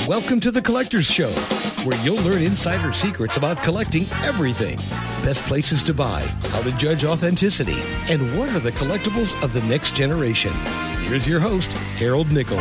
Welcome to The Collector's Show, where you'll learn insider secrets about collecting everything. Best places to buy, how to judge authenticity, and what are the collectibles of the next generation. Here's your host, Harold Nickel.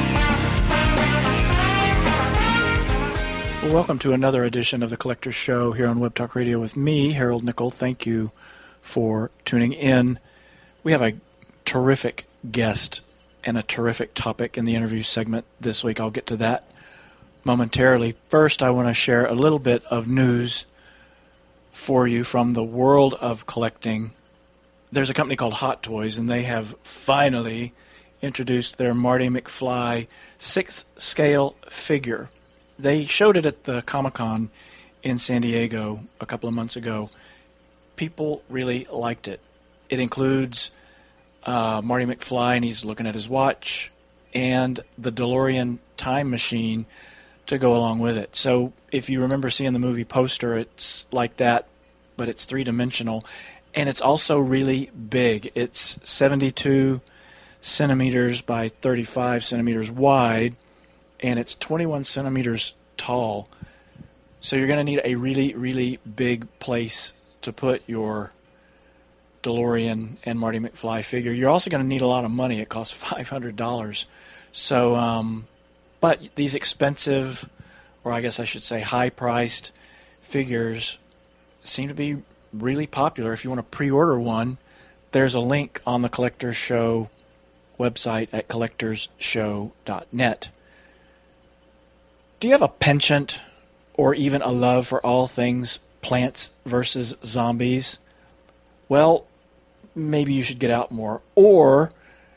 Well, welcome to another edition of The Collector's Show here on Web Talk Radio with me, Harold Nickel. Thank you for tuning in. We have a terrific guest and a terrific topic in the interview segment this week. I'll get to that momentarily. First, I want to share a little bit of news for you from the world of collecting. There's a company called Hot Toys, and they have finally introduced their Marty McFly 6th scale figure. They showed it at the Comic-Con in San Diego a couple of months ago. People really liked it. It includes Marty McFly, and he's looking at his watch, and the DeLorean time machine to go along with it. So if you remember seeing the movie poster, it's like that, but it's three-dimensional, and it's also really big. It's 72 centimeters by 35 centimeters wide, and it's 21 centimeters tall. So you're going to need a really, really big place to put your DeLorean and Marty McFly figure. You're also going to need a lot of money. It costs $500. So, but these expensive, or I guess I should say high-priced figures seem to be really popular. If you want to pre-order one, there's a link on the Collector's Show website at collectorsshow.net. Do you have a penchant or even a love for all things Plants vs. Zombies? Well, maybe you should get out more. Or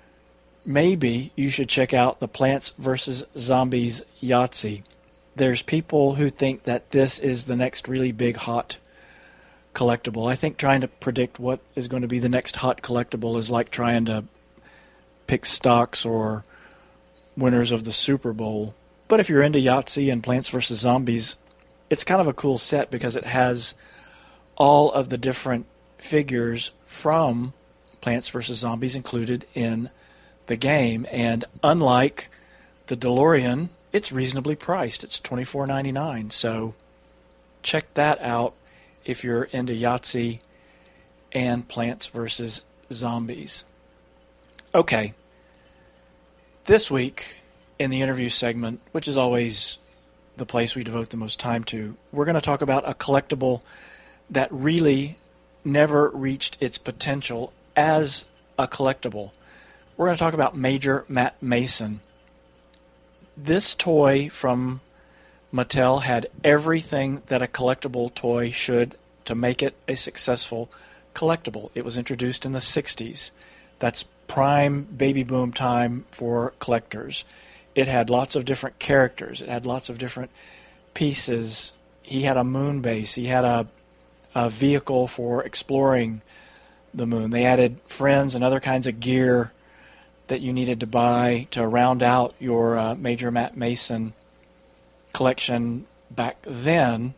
maybe you should check out the Plants vs. Zombies Yahtzee. There's people who think that this is the next really big hot collectible. I think trying to predict what is going to be the next hot collectible is like trying to pick stocks or winners of the Super Bowl. But if you're into Yahtzee and Plants vs. Zombies, it's kind of a cool set because it has all of the different figures from Plants vs. Zombies included in the game. And unlike the DeLorean, it's reasonably priced. It's $24.99. So check that out if you're into Yahtzee and Plants vs. Zombies. Okay. This week in the interview segment, which is always the place we devote the most time to, we're going to talk about a collectible that really never reached its potential as a collectible. We're going to talk about Major Matt Mason. This toy from Mattel had everything that a collectible toy should to make it a successful collectible. It was introduced in the 60s. That's prime baby boom time for collectors. It had lots of different characters. It had lots of different pieces. He had a moon base. He had a vehicle for exploring the moon. They added friends and other kinds of gear that you needed to buy to round out your Major Matt Mason collection back then.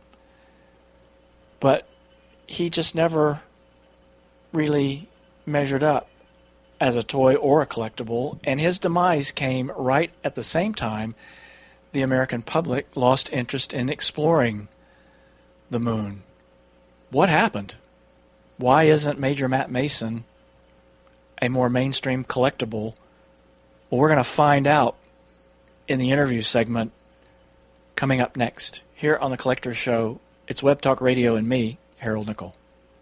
But he just never really measured up as a toy or a collectible, and his demise came right at the same time the American public lost interest in exploring the moon. What happened? Why isn't Major Matt Mason a more mainstream collectible? Well, we're going to find out in the interview segment coming up next here on The Collector's Show. It's Web Talk Radio and me, Harold Nickel.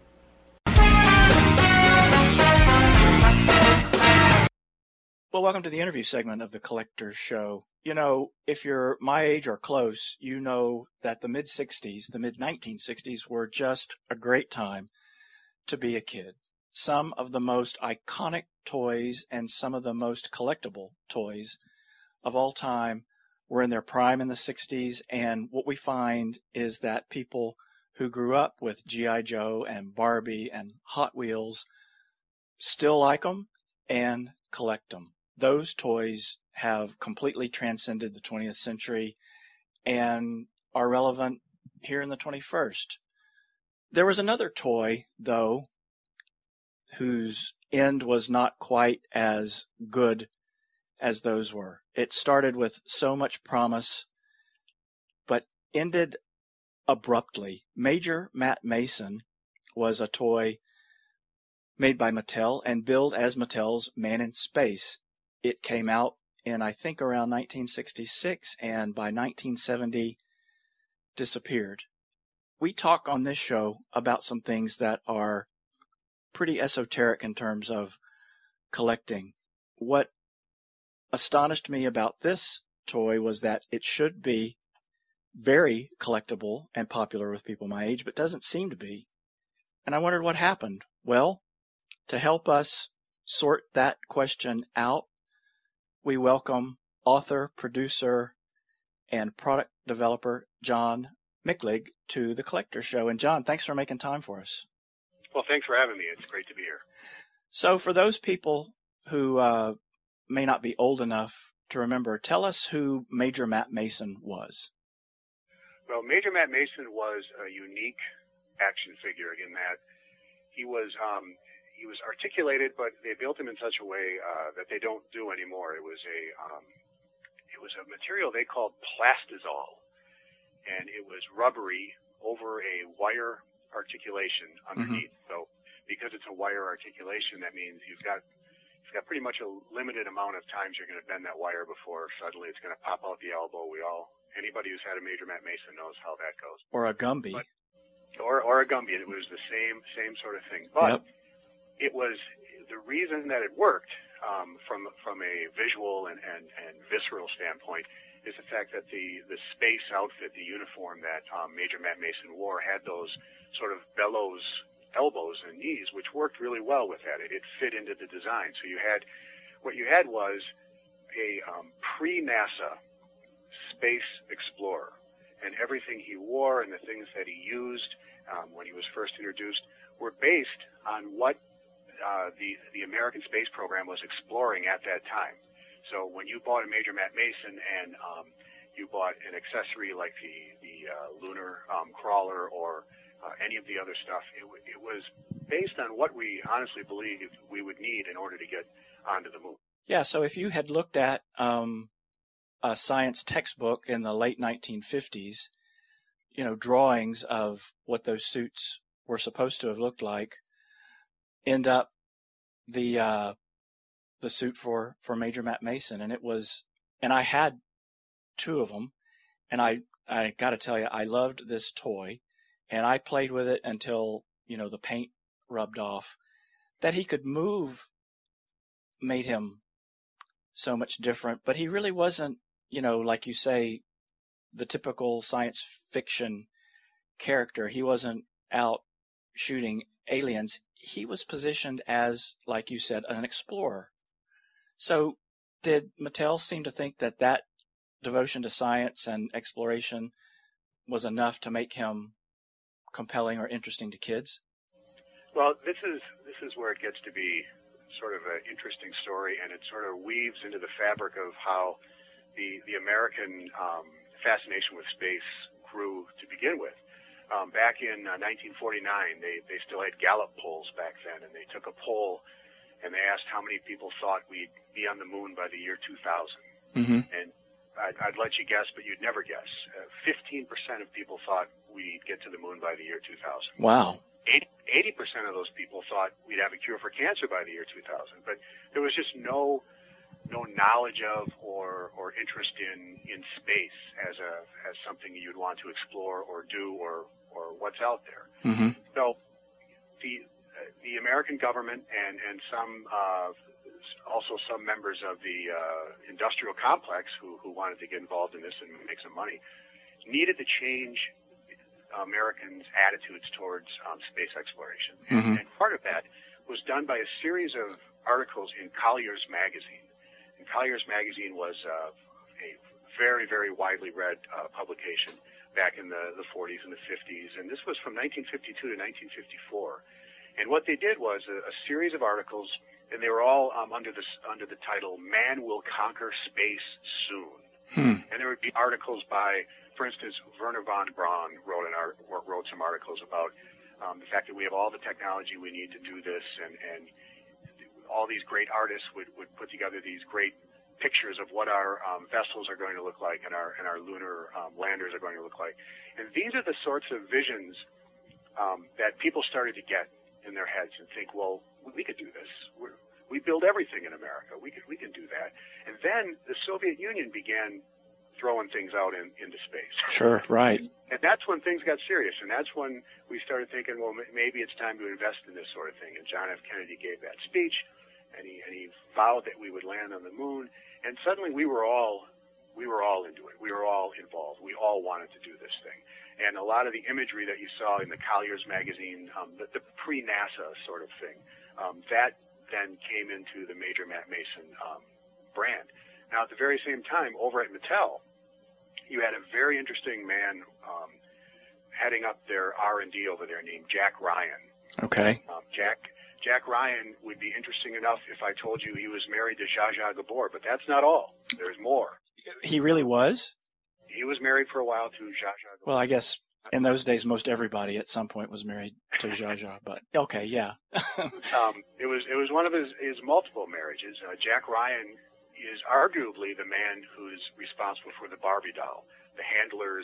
Well, welcome to the interview segment of The Collector's Show. You know, if you're my age or close, you know that the mid-60s, the mid-1960s, were just a great time to be a kid. Some of the most iconic toys and some of the most collectible toys of all time were in their prime in the 60s, and what we find is that people who grew up with G.I. Joe and Barbie and Hot Wheels still like them and collect them. Those toys have completely transcended the 20th century and are relevant here in the 21st. There was another toy, though, whose end was not quite as good as those were. It started with so much promise but ended abruptly. Major Matt Mason was a toy made by Mattel and billed as Mattel's Man in Space. It came out in, I think, around 1966, and by 1970 disappeared. We talk on this show about some things that are pretty esoteric in terms of collecting. What astonished me about this toy was that it should be very collectible and popular with people my age, but doesn't seem to be. And I wondered what happened. Well, to help us sort that question out, we welcome author, producer, and product developer John Micklig to the Collector Show. And John, thanks for making time for us. Well, thanks for having me. It's great to be here. So for those people who may not be old enough to remember, tell us who Major Matt Mason was. Well, Major Matt Mason was a unique action figure in that he was articulated, but they built him in such a way that they don't do anymore. It was a material they called plastizol, and it was rubbery over a wire articulation underneath. So because it's a wire articulation, that means it's got pretty much a limited amount of times you're going to bend that wire before suddenly it's going to pop out the elbow. Anybody who's had a Major Matt Mason knows how that goes. Or a Gumby. Or a Gumby. It was the same sort of thing. But It was the reason that it worked from a visual and visceral standpoint is the fact that the space outfit, the uniform that Major Matt Mason wore, had those sort of bellows elbows and knees, which worked really well with that. It fit into the design. So what you had was a pre-NASA space explorer, and everything he wore and the things that he used when he was first introduced were based on what the American space program was exploring at that time. So when you bought a Major Matt Mason and you bought an accessory like the lunar crawler or any of the other stuff, it was based on what we honestly believed we would need in order to get onto the moon. Yeah, so if you had looked at a science textbook in the late 1950s, drawings of what those suits were supposed to have looked like, end up the suit for Major Matt Mason, and I had two of them, and I got to tell you, I loved this toy, and I played with it until the paint rubbed off. That he could move made him so much different, but he really wasn't, like you say, the typical science fiction character. He wasn't out shooting aliens. He was positioned as, like you said, an explorer. So did Mattel seem to think that devotion to science and exploration was enough to make him compelling or interesting to kids? Well, this is where it gets to be sort of an interesting story, and it sort of weaves into the fabric of how the American fascination with space grew to begin with. Back in 1949, they still had Gallup polls back then, and they took a poll and they asked how many people thought we'd be on the moon by the year 2000. And I'd let you guess, but you'd never guess. 15% of people thought we'd get to the moon by the year 2000. Wow. 80% of those people thought we'd have a cure for cancer by the year 2000. But there was just no knowledge of or interest in space as something you'd want to explore or do or what's out there. So the American government and some also some members of the industrial complex who wanted to get involved in this and make some money needed to change Americans' attitudes towards space exploration. And part of that was done by a series of articles in Collier's Magazine. And Collier's Magazine was a very, very widely read publication back in the 40s and the 50s. And this was from 1952 to 1954. And what they did was a series of articles, and they were all under the title "Man Will Conquer Space Soon." And there would be articles by, for instance, Wernher von Braun wrote some articles about the fact that we have all the technology we need to do this, and all these great artists would put together these great pictures of what our vessels are going to look like and our lunar landers are going to look like. And these are the sorts of visions that people started to get in their heads and think, well, we could do this. We build everything in America. We can do that. And then the Soviet Union began throwing things out into space. Sure, right. And that's when things got serious. And that's when we started thinking, well, maybe it's time to invest in this sort of thing. And John F. Kennedy gave that speech, and he vowed that we would land on the moon. And suddenly we were all into it. We were all involved. We all wanted to do this thing. And a lot of the imagery that you saw in the Collier's magazine, the pre-NASA sort of thing, that then came into the Major Matt Mason brand. Now, at the very same time, over at Mattel, you had a very interesting man heading up their R&D over there named Jack Ryan. Okay. Jack Ryan would be interesting enough if I told you he was married to Zsa Zsa Gabor, but that's not all. There's more. He really was? He was married for a while to Zsa Zsa Gabor. Well, I guess in those days, most everybody at some point was married to Zsa Zsa, but okay, yeah. It was one of his multiple marriages. Jack Ryan is arguably the man who's responsible for the Barbie doll. The handlers,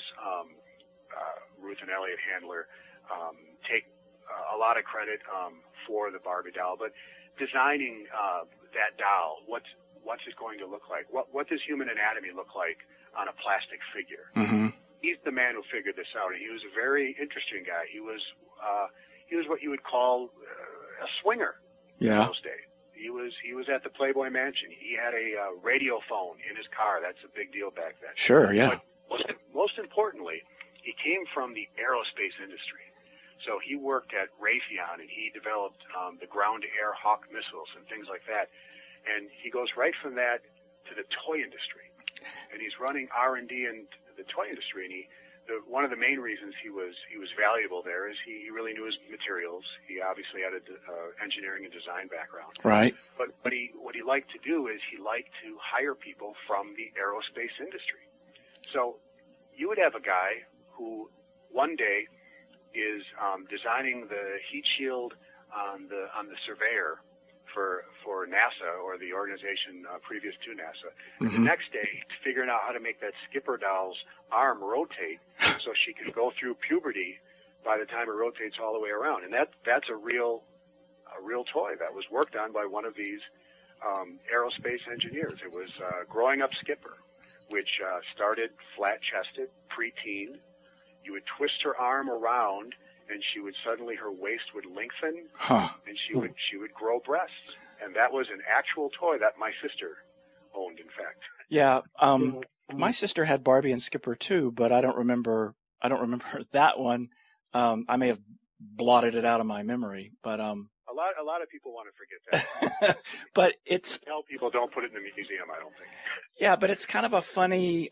Ruth and Elliot Handler, take a lot of credit for the Barbie doll, but designing that doll, what's it going to look like? What does human anatomy look like on a plastic figure? Mm-hmm. He's the man who figured this out, and he was a very interesting guy. He was what you would call a swinger in those days. He was at the Playboy Mansion. He had a radio phone in his car. That's a big deal back then. Sure, yeah. But most importantly, he came from the aerospace industry. So he worked at Raytheon, and he developed the ground-to-air Hawk missiles and things like that. And he goes right from that to the toy industry. And he's running R&D in the toy industry. And one of the main reasons he was valuable there is he really knew his materials. He obviously had an engineering and design background. Right. But what he liked to do is he liked to hire people from the aerospace industry. So you would have a guy who one day is designing the heat shield on the Surveyor for NASA or the organization previous to NASA. Mm-hmm. The next day, figuring out how to make that Skipper doll's arm rotate so she can go through puberty by the time it rotates all the way around. And that's a real toy that was worked on by one of these aerospace engineers. It was Growing Up Skipper, which started flat-chested, preteen. You would twist her arm around, and her waist would lengthen, and she would grow breasts. And that was an actual toy that my sister owned, in fact. Yeah, my sister had Barbie and Skipper too, but I don't remember that one. I may have blotted it out of my memory, but a lot of people want to forget that. But it's tell people don't put it in the museum, I don't think. Yeah, but it's kind of a funny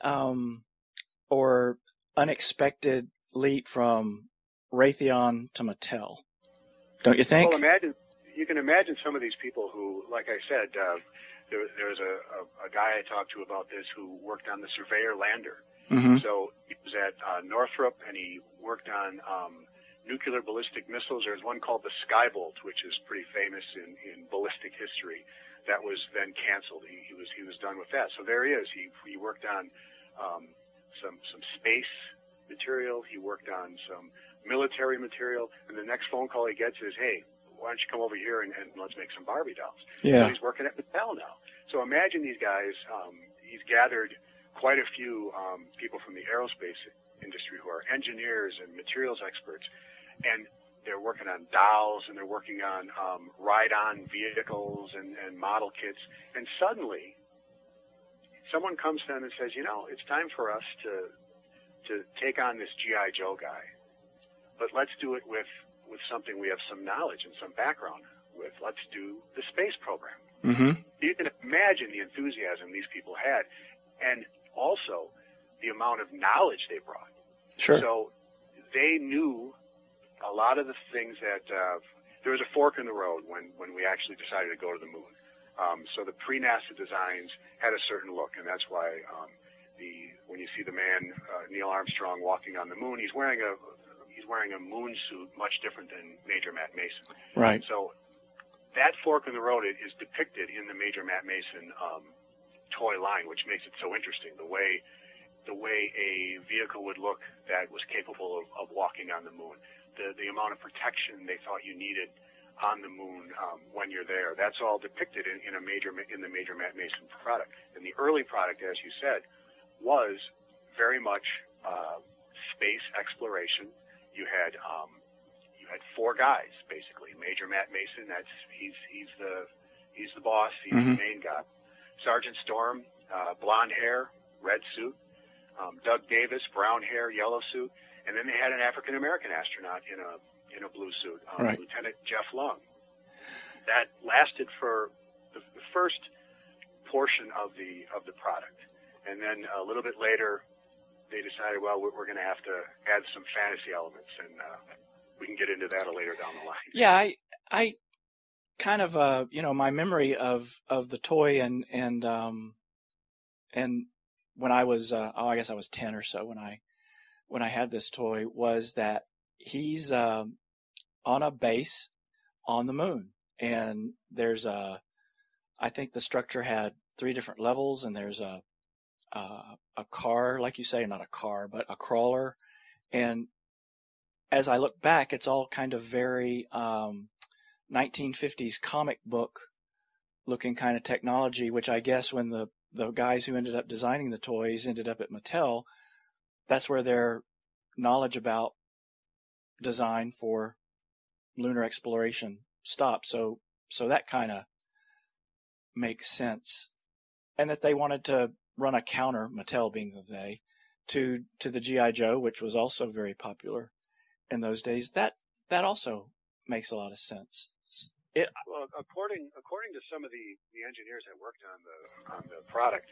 or unexpected leap from Raytheon to Mattel, don't you think? Well, you can imagine some of these people who, like I said, there was a guy I talked to about this who worked on the Surveyor lander. Mm-hmm. So he was at Northrop, and he worked on nuclear ballistic missiles. There's one called the Skybolt, which is pretty famous in ballistic history. That was then canceled. He was done with that. So there he is. He worked on some space material. He worked on some military material. And the next phone call he gets is, hey, why don't you come over here and let's make some Barbie dolls? Yeah. So he's working at Mattel now. So imagine these guys. He's gathered quite a few people from the aerospace industry who are engineers and materials experts, and they're working on dolls, and they're working on ride-on vehicles and model kits. And suddenly, someone comes to them and says, it's time for us to take on this G.I. Joe guy, but let's do it with something we have some knowledge and some background with. Let's do the space program. Mm-hmm. You can imagine the enthusiasm these people had, and also the amount of knowledge they brought. Sure. So they knew a lot of the things that there was a fork in the road when we actually decided to go to the moon. So the pre-NASA designs had a certain look, and that's why when you see the man Neil Armstrong walking on the moon, he's wearing a moon suit, much different than Major Matt Mason. Right. So that fork in the road is depicted in the Major Matt Mason toy line, which makes it so interesting. The way a vehicle would look that was capable of walking on the moon, the amount of protection they thought you needed on the moon when you're there. That's all depicted in the Major Matt Mason product. And the early product, as you said, was very much space exploration. You had four guys basically. Major Matt Mason, he's the boss. He's the main guy. Sergeant Storm, blonde hair, red suit. Doug Davis, brown hair, yellow suit, and then they had an African American astronaut in a blue suit, right. Lieutenant Jeff Lung. That lasted for the first portion of the product, and then a little bit later, they decided, well, we're going to have to add some fantasy elements, and we can get into that later down the line. Yeah, I kind of my memory of the toy and when I was I guess I was 10 or so when I had this toy was that he's on a base on the moon, and there's I think the structure had 3 different levels, and there's a car, like you say, not a car, but a crawler. And as I look back, it's all kind of very 1950s comic book looking kind of technology, which I guess when the guys who ended up designing the toys ended up at Mattel, that's where their knowledge about design for lunar exploration stopped. So that kind of makes sense. And that they wanted to run a counter, Mattel being the they, to the G.I. Joe, which was also very popular in those days. That also makes a lot of sense. Well, according to some of the engineers that worked on the product,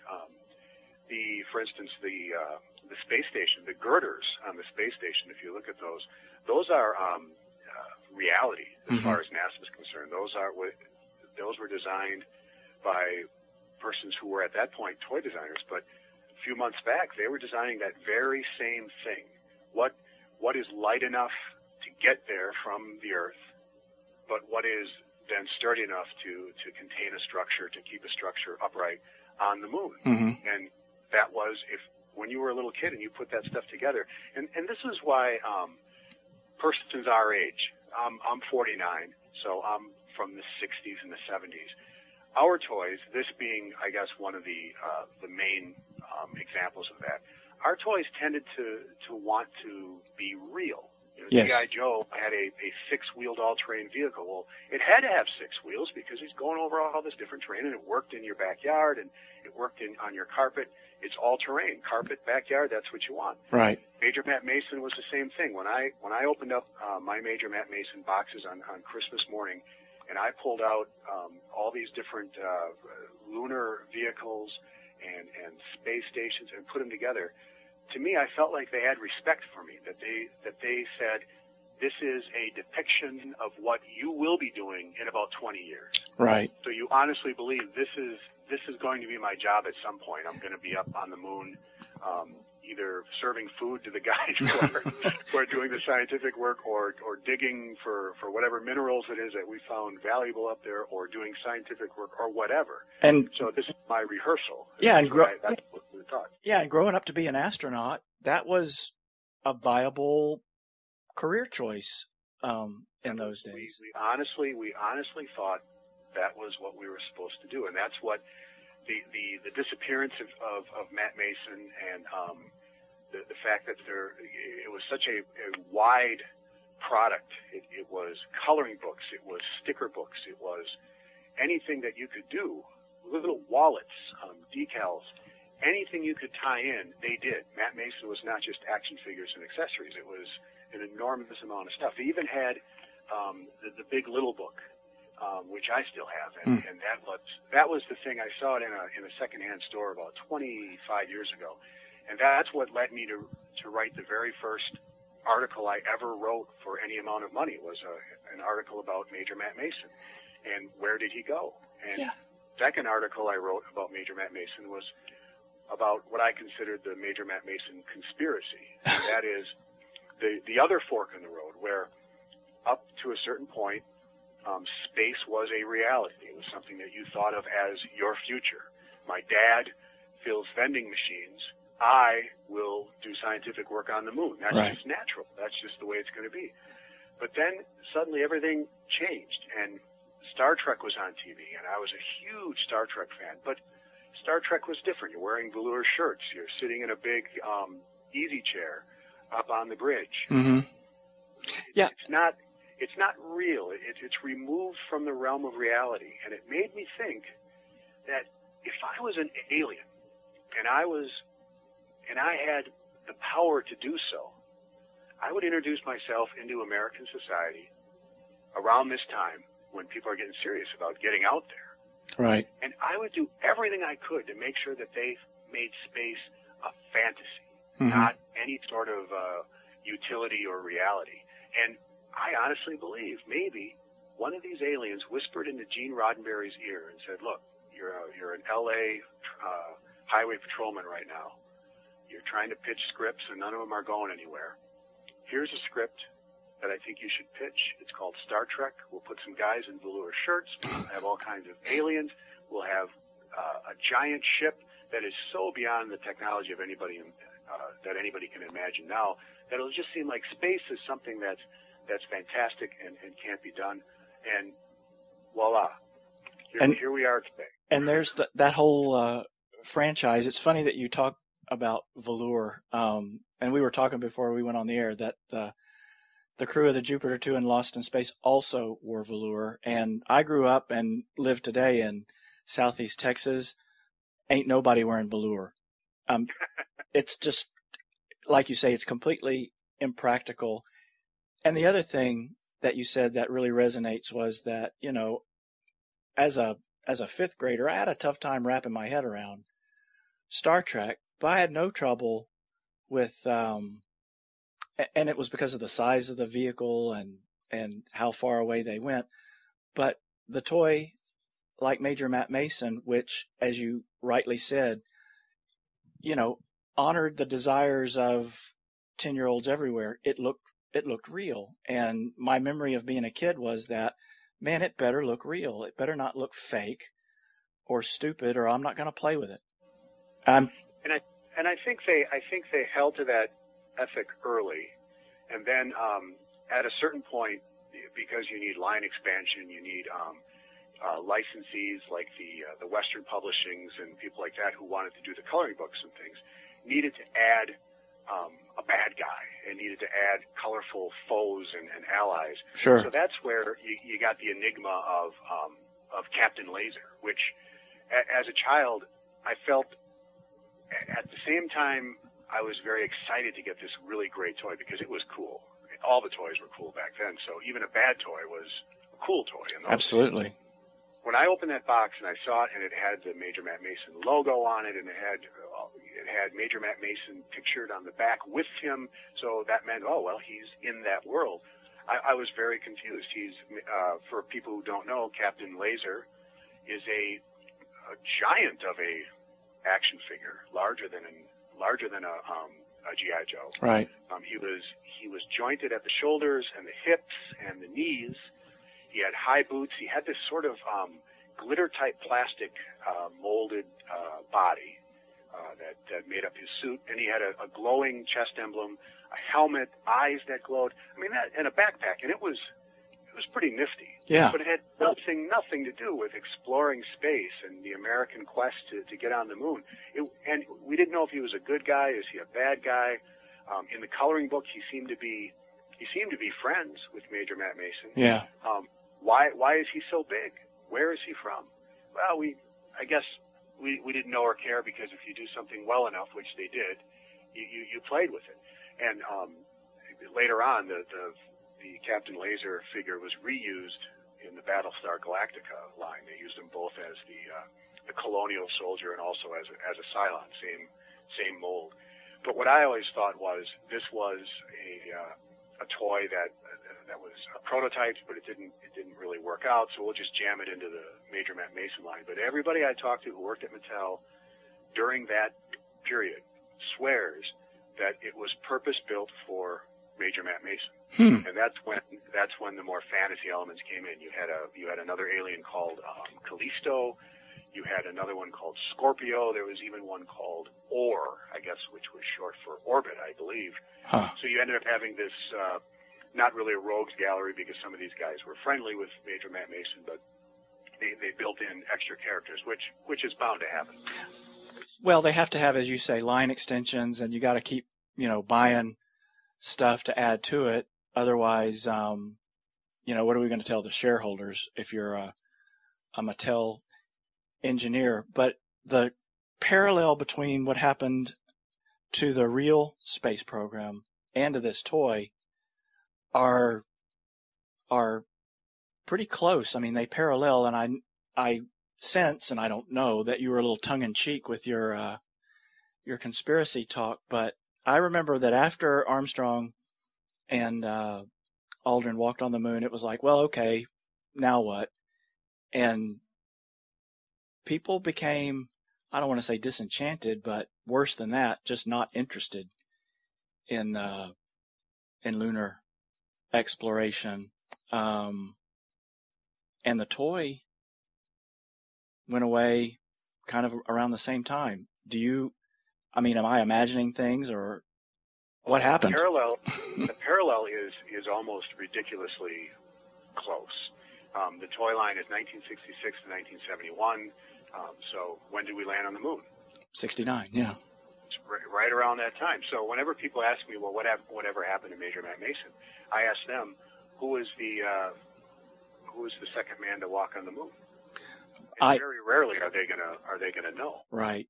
for instance, the space station, the girders on the space station, if you look at those are reality as far as NASA is concerned. Those were designed by persons who were at that point toy designers, but a few months back they were designing that very same thing. What is light enough to get there from the Earth, but what is then sturdy enough to contain a structure, to keep a structure upright on the moon. And that was, when you were a little kid and you put that stuff together, and this is why persons our age, I'm 49, so I'm from the 60s and the 70s. Our toys, this being, I guess, one of the main examples of that, our toys tended to want to be real. Yes. G.I. Joe had a 6-wheeled all-terrain vehicle. Well, it had to have 6 wheels because he's going over all this different terrain, and it worked in your backyard, and it worked on your carpet. It's all-terrain, carpet, backyard. That's what you want. Right. Major Matt Mason was the same thing. When I opened up my Major Matt Mason boxes on Christmas morning, and I pulled out all these different lunar vehicles and space stations and put them together, to me, I felt like they had respect for me, that they said, this is a depiction of what you will be doing in about 20 years. Right. So you honestly believe this is going to be my job at some point. I'm going to be up on the moon, either serving food to the guys who are doing the scientific work, or digging for whatever minerals it is that we found valuable up there, or doing scientific work, or whatever. And so this is my rehearsal. Yeah, and that's what we thought. Yeah, and growing up to be an astronaut, that was a viable career choice in those days. We honestly thought that was what we were supposed to do, and that's what the disappearance of Matt Mason and the fact that it was such a wide product. It was coloring books, it was sticker books, it was anything that you could do, little wallets, decals, anything you could tie in, they did. Matt Mason was not just action figures and accessories. It was an enormous amount of stuff. He even had the Big Little book, which I still have, and that was the thing. I saw it in a secondhand store about 25 years ago, and that's what led me to write the very first article I ever wrote for any amount of money. Was an article about Major Matt Mason and where did he go. And second article I wrote about Major Matt Mason was about what I considered the Major Matt Mason conspiracy. And that is the other fork in the road, where up to a certain point, space was a reality. It was something that you thought of as your future. my dad fills vending machines, I will do scientific work on the moon. That's Right. just natural. That's just the way it's going to be. But then suddenly everything changed, and Star Trek was on TV, and I was a huge Star Trek fan. But Star Trek was different. You're wearing velour shirts. You're sitting in a big easy chair up on the bridge. Mm-hmm. Yeah. It's not real. It's removed from the realm of reality, and it made me think that if I was an alien, and I had the power to do so, I would introduce myself into American society around this time when people are getting serious about getting out there. Right. And I would do everything I could to make sure that they made space a fantasy, not any sort of utility or reality. And I honestly believe maybe one of these aliens whispered into Gene Roddenberry's ear and said, look, you're an L.A. highway patrolman right now. You're trying to pitch scripts and none of them are going anywhere. Here's a script that I think you should pitch. It's called Star Trek. We'll put some guys in velour shirts. We'll have all kinds of aliens. We'll have a giant ship that is so beyond the technology of anybody that anybody can imagine now that it'll just seem like space is something that's fantastic and can't be done. And voila, here we are today. And there's that whole franchise. It's funny that you talk about velour. And we were talking before we went on the air that the crew of the Jupiter 2 and Lost in Space also wore velour. And I grew up and live today in Southeast Texas. Ain't nobody wearing velour. It's just, like you say, it's completely impractical. And the other thing that you said that really resonates was that, you know, as a fifth grader, I had a tough time wrapping my head around Star Trek, but I had no trouble with, and it was because of the size of the vehicle and how far away they went. But the toy, like Major Matt Mason, which, as you rightly said, you know, honored the desires of 10-year-olds everywhere. It looked real. And my memory of being a kid was that, man, it better look real. It better not look fake or stupid, or I'm not going to play with it. And I think they held to that ethic early, and then at a certain point, because you need line expansion, you need licensees like the Western Publishings and people like that who wanted to do the coloring books and things, needed to add a bad guy and needed to add colorful foes and allies. Sure. So that's where you got the enigma of Captain Laser, which as a child I felt at the same time I was very excited to get this really great toy because it was cool. All the toys were cool back then, so even a bad toy was a cool toy. Absolutely. When I opened that box and I saw it, and it had the Major Matt Mason logo on it, and it had Major Matt Mason pictured on the back with him, so that meant, oh, well, he's in that world. I was very confused. He's, for people who don't know, Captain Laser is a giant of a action figure, larger than a G.I. Joe. Right. He was jointed at the shoulders and the hips and the knees. He had high boots. He had this sort of glitter-type plastic molded body that made up his suit, and he had a glowing chest emblem, a helmet, eyes that glowed. I mean, and a backpack, and it was pretty nifty. Yeah. But it had nothing to do with exploring space and the American quest to get on the moon. And we didn't know if he was a good guy. Is he a bad guy? In the coloring book, he seemed to be friends with Major Matt Mason. Yeah. Why is he so big? Where is he from? Well, I guess we didn't know or care, because if you do something well enough, which they did, you played with it. And later on, the Captain Laser figure was reused in the Battlestar Galactica line. They used him both as the colonial soldier and also as a Cylon, same mold. But what I always thought was this was a toy that was a prototype, but it didn't really work out. So we'll just jam it into the Major Matt Mason line. But everybody I talked to who worked at Mattel during that period swears that it was purpose built for Major Matt Mason. And that's when the more fantasy elements came in. You had another alien called Callisto. You had another one called Scorpio. There was even one called Or, I guess, which was short for Orbit, I believe. Huh. So you ended up having this, not really a rogues gallery because some of these guys were friendly with Major Matt Mason, but they built in extra characters, which is bound to happen. Well, they have to have, as you say, line extensions, and you got to keep, buying stuff to add to it. Otherwise, what are we going to tell the shareholders if you're a Mattel engineer? But the parallel between what happened to the real space program and to this toy are pretty close. I mean, they parallel, and I sense, and I don't know, that you were a little tongue-in-cheek with your conspiracy talk, but I remember that after Armstrong and Aldrin walked on the moon, it was like, well, okay, now what? And people became, I don't want to say disenchanted, but worse than that, just not interested in lunar exploration. And the toy went away kind of around the same time. Am I imagining things, or what happened? The parallel is almost ridiculously close. The toy line is 1966 to 1971. So when did we land on the moon? 69, yeah. It's right around that time. So whenever people ask me, well, whatever happened to Major Matt Mason, I ask them, who was the second man to walk on the moon? And very rarely are they gonna know. Right.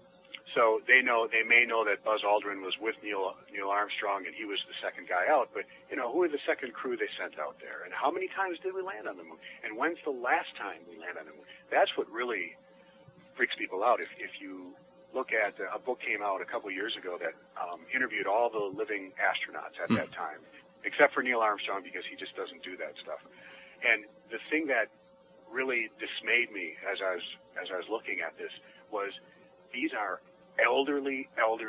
So they may know that Buzz Aldrin was with Neil Armstrong and he was the second guy out, but who are the second crew they sent out there, and how many times did we land on the moon, and when's the last time we landed on the moon? That's what really freaks people out. If you look at a book came out a couple years ago that interviewed all the living astronauts at that time, except for Neil Armstrong because he just doesn't do that stuff. And the thing that really dismayed me as I was looking at this was these are elderly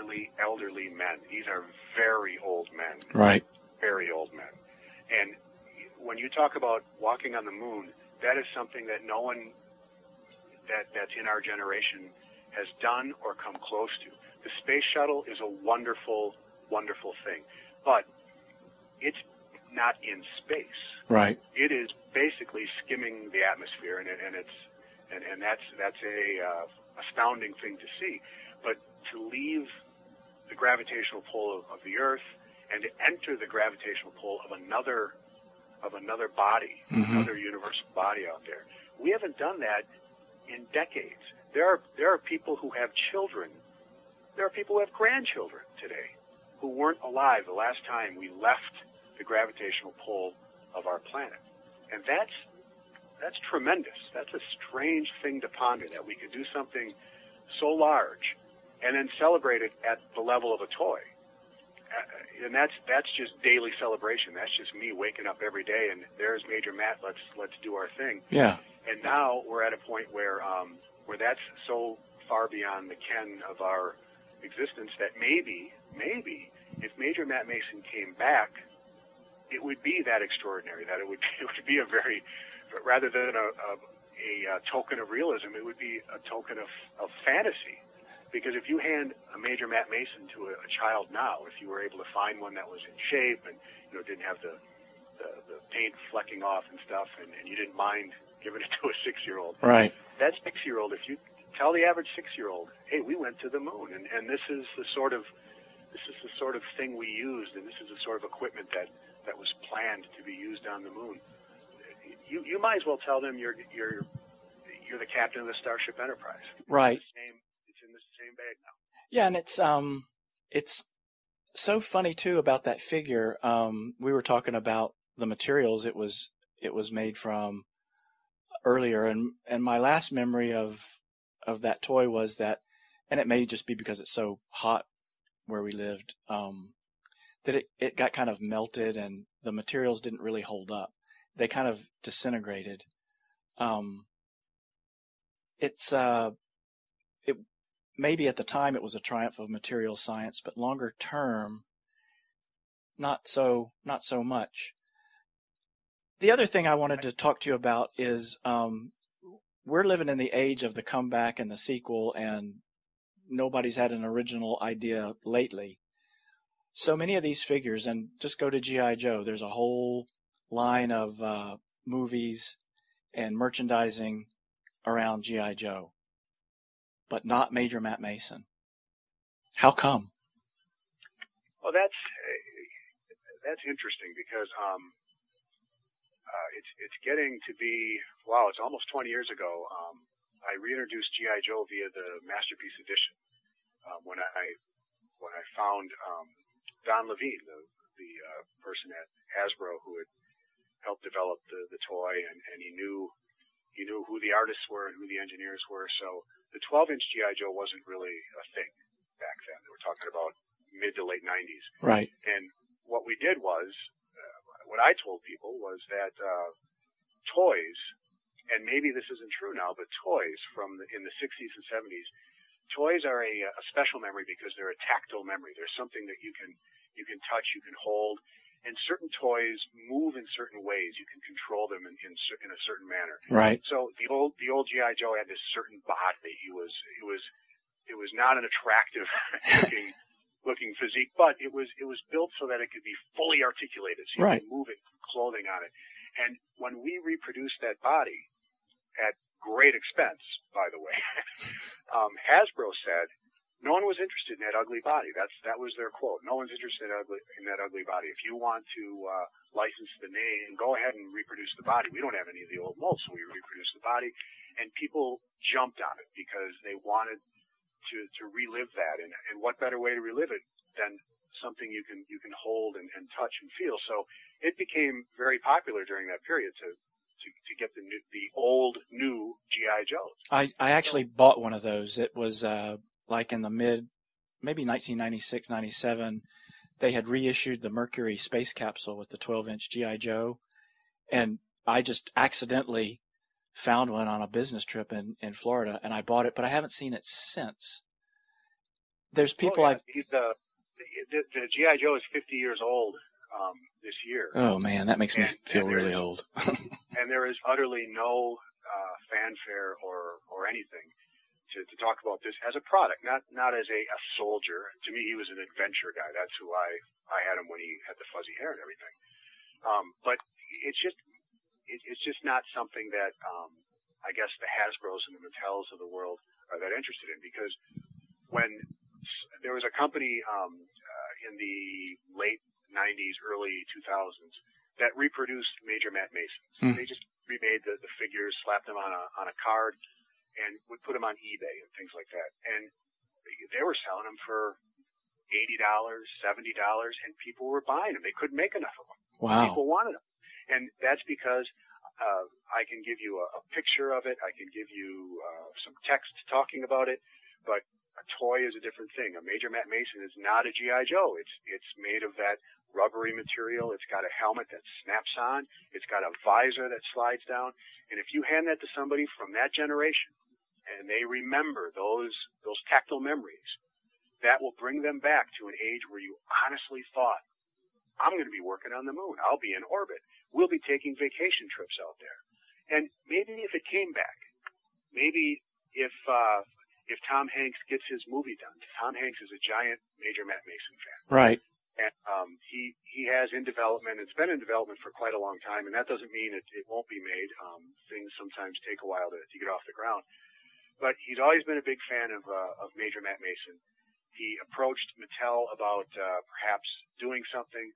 men. These are very old men. Right. Very old men. And when you talk about walking on the moon, that is something that no one that's in our generation has done or come close to. The space shuttle is a wonderful, wonderful thing, but it's not in space. Right. It is basically skimming the atmosphere, and that's a astounding thing to see. But to leave the gravitational pull of the Earth and to enter the gravitational pull of another body, another universal body out there, we haven't done that in decades. There are people who have children. There are people who have grandchildren today who weren't alive the last time we left the gravitational pull of our planet, and that's tremendous. That's a strange thing to ponder, that we could do something so large and then celebrate it at the level of a toy. And that's just daily celebration. That's just me waking up every day and there's Major Matt. Let's do our thing. Yeah. And now we're at a point where that's so far beyond the ken of our existence that maybe if Major Matt Mason came back, it would be that extraordinary. That it would be a very, rather than a token of realism, it would be a token of fantasy. Because if you hand a Major Matt Mason to a child now, if you were able to find one that was in shape and didn't have the paint flecking off and stuff, and you didn't mind giving it to a 6-year-old, right? That 6-year-old, if you tell the average 6-year-old, hey, we went to the moon, and this is the sort of thing we used, and this is the sort of equipment that was planned to be used on the moon. You might as well tell them you're the captain of the Starship Enterprise. Right. It's in the same bag now. Yeah, and it's so funny too about that figure. We were talking about the materials it was made from earlier, and my last memory of that toy was that, and it may just be because it's so hot where we lived, that it got kind of melted and the materials didn't really hold up. They kind of disintegrated. Maybe at the time it was a triumph of material science, but longer term, not so much. The other thing I wanted to talk to you about is we're living in the age of the comeback and the sequel, and nobody's had an original idea lately. So many of these figures, and just go to G.I. Joe, there's a whole line of movies and merchandising around G.I. Joe, but not Major Matt Mason. How come? Well, that's interesting because it's getting to be, wow, it's almost 20 years ago. I reintroduced G.I. Joe via the Masterpiece Edition when I found Don Levine, the person at Hasbro who had helped develop the toy, and he knew who the artists were and who the engineers were. So the 12-inch G.I. Joe wasn't really a thing back then. We're talking about mid to late 90s. Right. And what we did was, what I told people was that toys, and maybe this isn't true now, but toys in the 60s and 70s, toys are a special memory because they're a tactile memory. There's something that you can touch, you can hold, and certain toys move in certain ways. You can control them in a certain manner. Right. So the old G.I. Joe had this certain body. It was not an attractive looking physique, but it was built so that it could be fully articulated, so you could move it, clothing on it. And when we reproduced that body at great expense, by the way, Hasbro said no one was interested in that ugly body. That was their quote. No one's interested in that ugly body. If you want to license the name, go ahead and reproduce the body. We don't have any of the old molds, so we reproduced the body, and people jumped on it because they wanted to relive that. And what better way to relive it than something you can hold and touch and feel? So it became very popular during that period to get the old new G.I. Joes. I actually bought one of those. It was like in the maybe 1996, 97, they had reissued the Mercury space capsule with the 12-inch G.I. Joe, and I just accidentally found one on a business trip in Florida, and I bought it, but I haven't seen it since. There's people the G.I. Joe is 50 years old this year. Oh, man, that makes me feel really old. And there is utterly no fanfare or anything to talk about this as a product, not as a soldier. To me, he was an adventure guy. That's who I had him when he had the fuzzy hair and everything. But it's just not something that I guess the Hasbros and the Mattels of the world are that interested in, because when there was a company in the late 90s, early 2000s that reproduced Major Matt Mason. They just remade the figures, slapped them on a card, and would put them on eBay and things like that. And they were selling them for $80, $70, and people were buying them. They couldn't make enough of them. Wow. People wanted them. And that's because I can give you a picture of it. I can give you some text talking about it. But a toy is a different thing. A Major Matt Mason is not a G.I. Joe. It's made of that rubbery material. It's got a helmet that snaps on. It's got a visor that slides down. And if you hand that to somebody from that generation, and they remember those tactile memories, that will bring them back to an age where you honestly thought, I'm going to be working on the moon. I'll be in orbit. We'll be taking vacation trips out there. And maybe if it came back, maybe if Tom Hanks gets his movie done. Tom Hanks is a giant Major Matt Mason fan. Right. And he has in development, it's been in development for quite a long time, and that doesn't mean it won't be made. Things sometimes take a while to get off the ground. But he's always been a big fan of Major Matt Mason. He approached Mattel about perhaps doing something.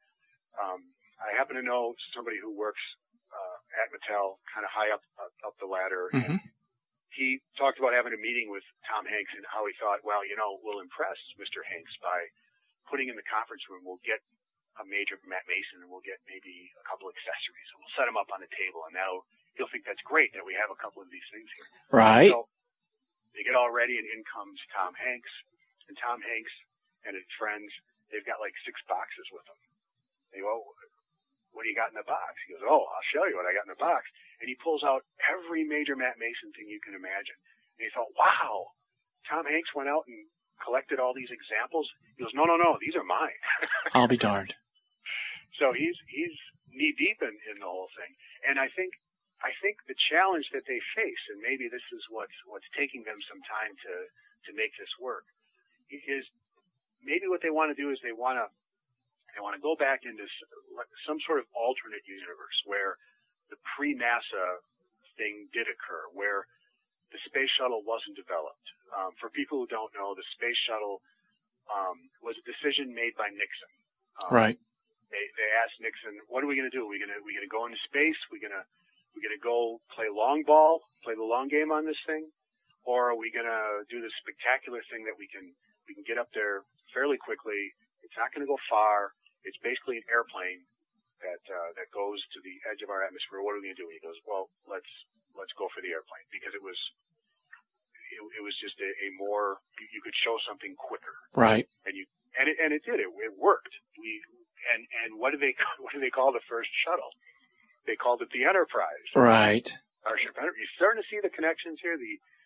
I happen to know somebody who works at Mattel, kind of high up the ladder. Mm-hmm. And he talked about having a meeting with Tom Hanks and how he thought, well, we'll impress Mr. Hanks by putting in the conference room. We'll get a Major Matt Mason, and we'll get maybe a couple accessories, and we'll set him up on the table, and he'll think that's great that we have a couple of these things here. Right. So they get all ready, and in comes Tom Hanks. And Tom Hanks and his friends, they've got like 6 boxes with them. They go, what do you got in the box? He goes, I'll show you what I got in the box. And he pulls out every Major Matt Mason thing you can imagine. And he thought, wow, Tom Hanks went out and collected all these examples. He goes, no, these are mine. I'll be darned. So he's knee deep in the whole thing. And I think I think the challenge that they face, and maybe this is what's taking them some time to make this work, is maybe what they want to do is they want to go back into some sort of alternate universe where the pre-NASA thing did occur, where the space shuttle wasn't developed. For people who don't know, the space shuttle was a decision made by Nixon. Right. They asked Nixon, "What are we going to do? Are we going to go into space? We're going to go play long ball, play the long game on this thing, or are we going to do this spectacular thing that we can get up there fairly quickly? It's not going to go far. It's basically an airplane that goes to the edge of our atmosphere. What are we going to do?" He goes, "Well, let's go for the airplane," because it was just a more, you could show something quicker. Right. And it did. It worked. And what do they call the first shuttle? They called it the Enterprise. Right. You're starting to see the connections here.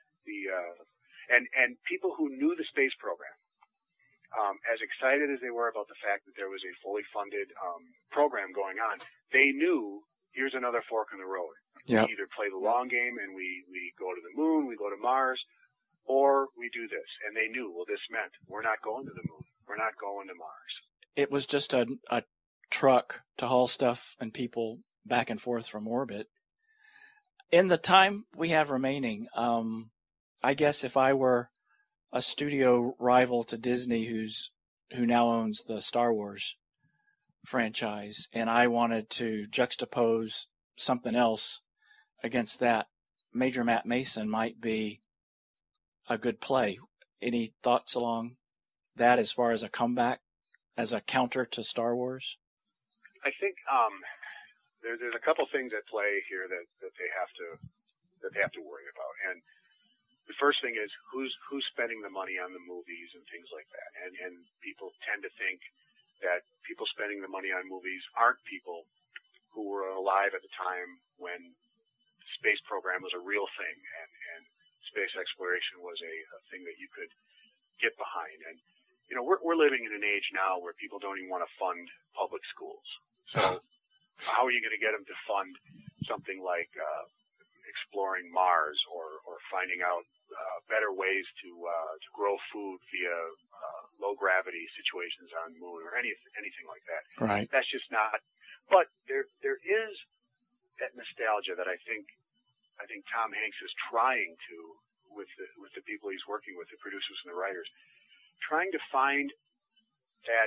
And people who knew the space program, as excited as they were about the fact that there was a fully funded program going on, they knew here's another fork in the road. Yep. We either play the long game and we go to the moon, we go to Mars, or we do this. And they knew, well, this meant we're not going to the moon. We're not going to Mars. It was just a truck to haul stuff and people back and forth from orbit. In the time we have remaining, I guess if I were a studio rival to Disney who now owns the Star Wars franchise, and I wanted to juxtapose something else against that, Major Matt Mason might be a good play. Any thoughts along that as far as a comeback, as a counter to Star Wars? I think there's a couple things at play here that they have to worry about. And the first thing is who's spending the money on the movies and things like that. And people tend to think that people spending the money on movies aren't people who were alive at the time when the space program was a real thing and space exploration was a thing that you could get behind. And you know, we're living in an age now where people don't even want to fund public schools. So how are you going to get them to fund something like exploring Mars or finding out better ways to grow food via low gravity situations on the moon or anything like that? Right. That's just not. But there is that nostalgia that I think Tom Hanks is trying to with the people he's working with, the producers and the writers, trying to find that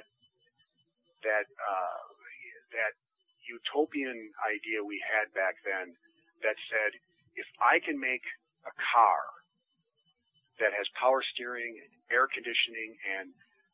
utopian idea we had back then that said, if I can make a car that has power steering and air conditioning and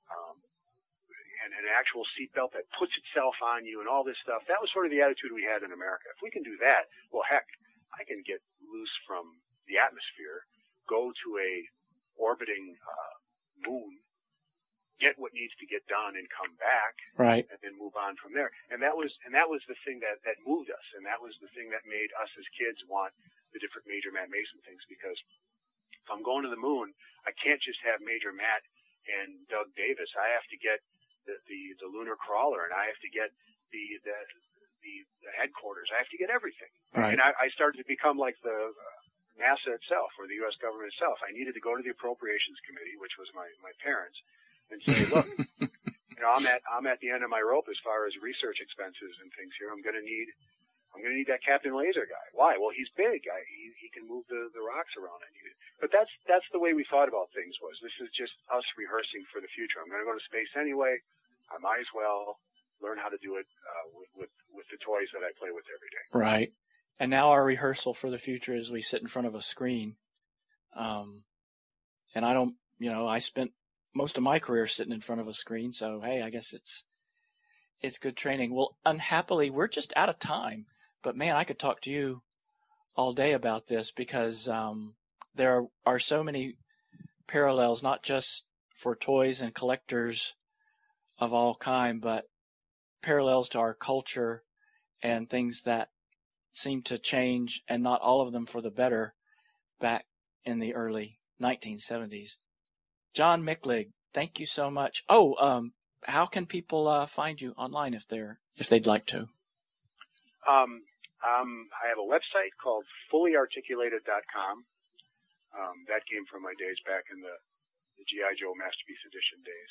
an actual seatbelt that puts itself on you and all this stuff, that was sort of the attitude we had in America. If we can do that, well, heck, I can get loose from the atmosphere, go to a orbiting moon, get what needs to get done, and come back, right, and then move on from there. And that was the thing that moved us, and that was the thing that made us as kids want the different Major Matt Mason things, because if I'm going to the moon, I can't just have Major Matt and Doug Davis. I have to get the lunar crawler, and I have to get the headquarters. I have to get everything. Right. And I started to become like the NASA itself, or the U.S. government itself. I needed to go to the Appropriations Committee, which was my parents, and say, look, you know, I'm at the end of my rope as far as research expenses and things here. I'm going to need that Captain Laser guy. Why? Well, he's big. He can move the rocks around. I need it. But that's the way we thought about things. Was this is just us rehearsing for the future. I'm going to go to space anyway. I might as well learn how to do it with the toys that I play with every day. Right. And now our rehearsal for the future is we sit in front of a screen. And I don't, I spent most of my career sitting in front of a screen. So, hey, I guess it's good training. Well, unhappily, we're just out of time. But, man, I could talk to you all day about this because there are so many parallels, not just for toys and collectors of all kind, but parallels to our culture and things that seem to change, and not all of them for the better, back in the early 1970s. John Miklig, thank you so much. Oh, how can people find you online if they'd like to? I have a website called fullyarticulated.com. That came from my days back in the G.I. Joe Masterpiece Edition days.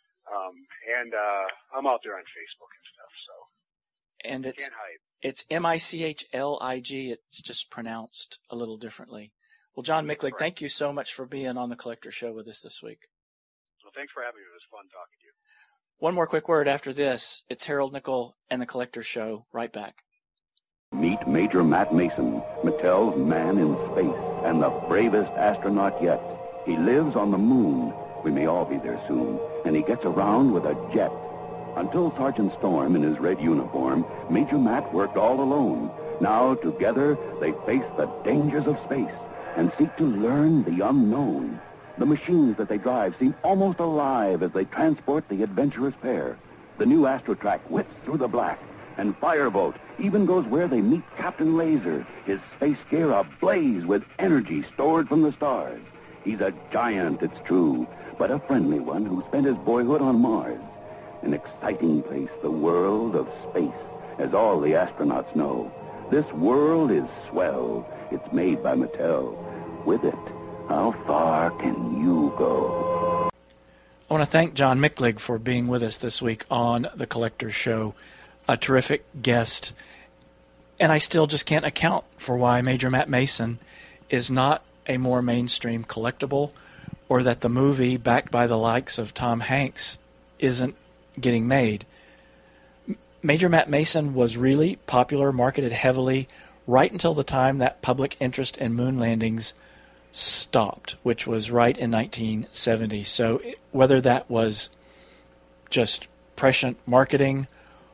And I'm out there on Facebook and stuff, so and can't hide. It's Michlig. It's just pronounced a little differently. Well, John Michlig, thank you so much for being on the Collector Show with us this week. Well, thanks for having me. It was fun talking to you. One more quick word after this. It's Harold Nichol and the Collector Show. Right back. Meet Major Matt Mason, Mattel's man in space and the bravest astronaut yet. He lives on the moon. We may all be there soon. And he gets around with a jet. Until Sergeant Storm in his red uniform, Major Matt worked all alone. Now, together, they face the dangers of space and seek to learn the unknown. The machines that they drive seem almost alive as they transport the adventurous pair. The new Astrotrack whips through the black, and Firebolt even goes where they meet Captain Laser, his space gear ablaze with energy stored from the stars. He's a giant, it's true, but a friendly one who spent his boyhood on Mars. An exciting place, the world of space, as all the astronauts know. This world is swell. It's made by Mattel. With it, how far can you go? I want to thank John Michlig for being with us this week on The Collector's Show. A terrific guest. And I still just can't account for why Major Matt Mason is not a more mainstream collectible, or that the movie, backed by the likes of Tom Hanks, isn't getting made. Major Matt Mason was really popular, marketed heavily, right until the time that public interest in moon landings stopped, which was right in 1970. So whether that was just prescient marketing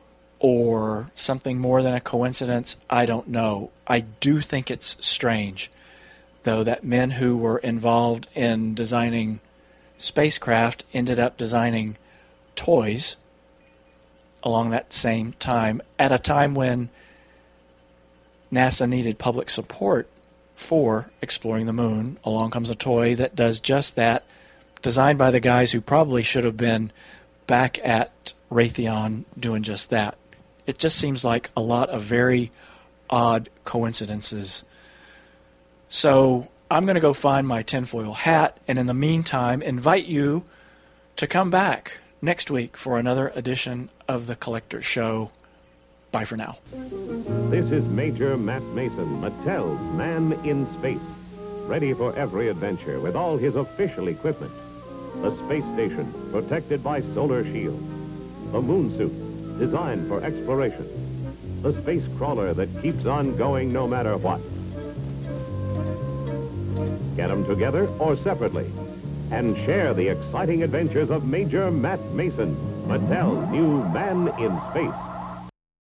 or something more than a coincidence, I don't know. I do think it's strange, though, that men who were involved in designing spacecraft ended up designing toys along that same time, at a time when NASA needed public support for exploring the moon. Along comes a toy that does just that, designed by the guys who probably should have been back at Raytheon doing just that. It just seems like a lot of very odd coincidences. So I'm going to go find my tinfoil hat, and in the meantime, invite you to come back next week for another edition of The Collector Show. Bye for now. This is Major Matt Mason, Mattel's man in space, ready for every adventure with all his official equipment. The space station, protected by solar shields. The moon suit, designed for exploration. The space crawler that keeps on going no matter what. Get them together or separately, and share the exciting adventures of Major Matt Mason, Mattel's new man in space.